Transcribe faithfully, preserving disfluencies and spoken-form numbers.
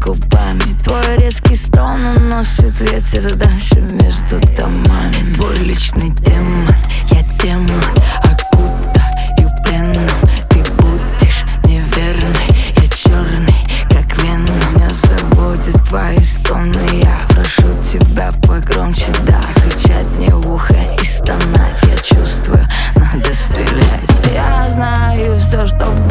губами. Твой резкий стон уносит ветер дальше между домами. Твой личный демон, я демон, окутаю пленом. Ты будешь неверной, я черный, как веном. Меня заводят твои стоны, я прошу тебя погромче, да. Кричать мне в ухо и стонать, я чувствую, надо стрелять. Я знаю все, что